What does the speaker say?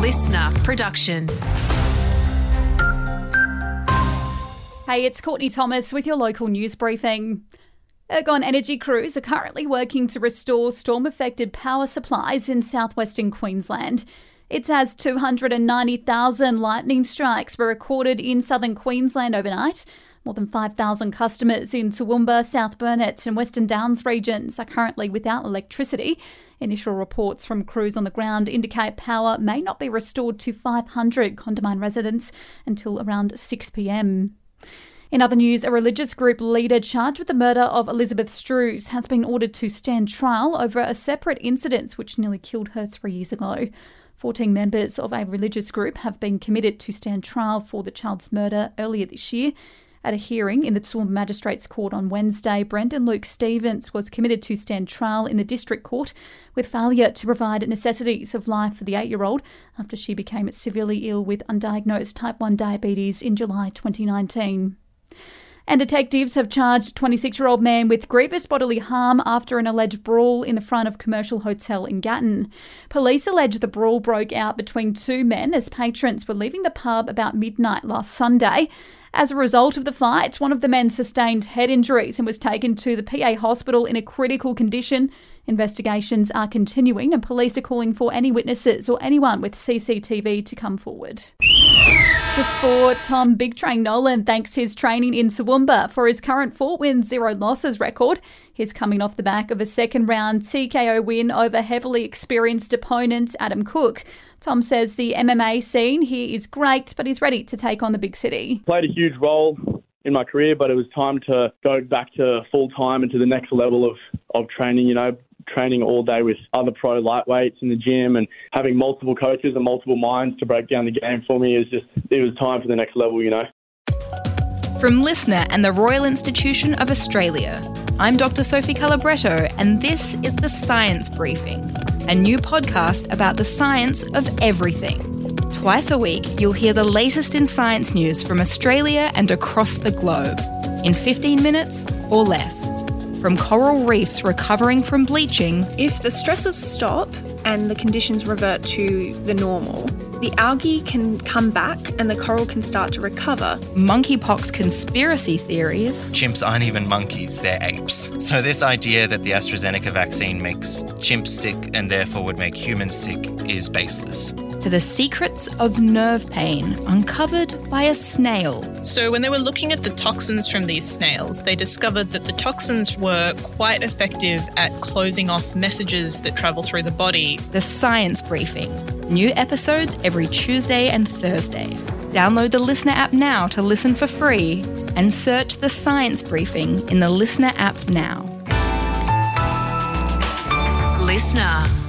listener production. Hey, it's Courtney Thomas with your local news briefing. Ergon Energy crews are currently working to restore storm-affected power supplies in southwestern Queensland. It's as 290,000 lightning strikes were recorded in southern Queensland overnight. More than 5,000 customers in Toowoomba, South Burnett and Western Downs regions are currently without electricity. Initial reports from crews on the ground indicate power may not be restored to 500 Condamine residents until around 6 p.m. In other news, a religious group leader charged with the murder of Elizabeth Strews has been ordered to stand trial over a separate incident which nearly killed her 3 years ago. 14 members of a religious group have been committed to stand trial for the child's murder earlier this year. At a hearing in the Toowoomba Magistrates Court on Wednesday, Brendan Luke Stevens was committed to stand trial in the District Court with failure to provide necessities of life for the 8-year-old after she became severely ill with undiagnosed type 1 diabetes in July 2019. And detectives have charged a 26-year-old man with grievous bodily harm after an alleged brawl in the front of Commercial Hotel in Gatton. Police allege the brawl broke out between two men as patrons were leaving the pub about midnight last Sunday. As a result of the fight, one of the men sustained head injuries and was taken to the PA hospital in a critical condition. Investigations are continuing and police are calling for any witnesses or anyone with CCTV to come forward. To sport, Tom Big Train Nolan thanks his training in Toowoomba for his current 4 wins, 0 losses record. He's coming off the back of a second-round TKO win over heavily experienced opponent Adam Cook. Tom says the MMA scene here is great, but he's ready to take on the big city. Played a huge role in my career, but it was time to go back to full-time and to the next level of training, training all day with other pro lightweights in the gym and having multiple coaches and multiple minds to break down the game for me it was time for the next level, From LiSTNR and the Royal Institution of Australia, I'm Dr. Sophie Calabretto, and this is The Science Briefing, a new podcast about the science of everything. Twice a week, you'll hear the latest in science news from Australia and across the globe, in 15 minutes or less. From coral reefs recovering from bleaching. If the stresses stop and the conditions revert to the normal, the algae can come back and the coral can start to recover. Monkeypox conspiracy theories. Chimps aren't even monkeys, they're apes. So this idea that the AstraZeneca vaccine makes chimps sick and therefore would make humans sick is baseless. To the secrets of nerve pain uncovered by a snail. So when they were looking at the toxins from these snails, they discovered that the toxins were quite effective at closing off messages that travel through the body. The Science Briefing. New episodes every Tuesday and Thursday. Download the LiSTNR app now to listen for free and search The Science Briefing in the LiSTNR app now. LiSTNR.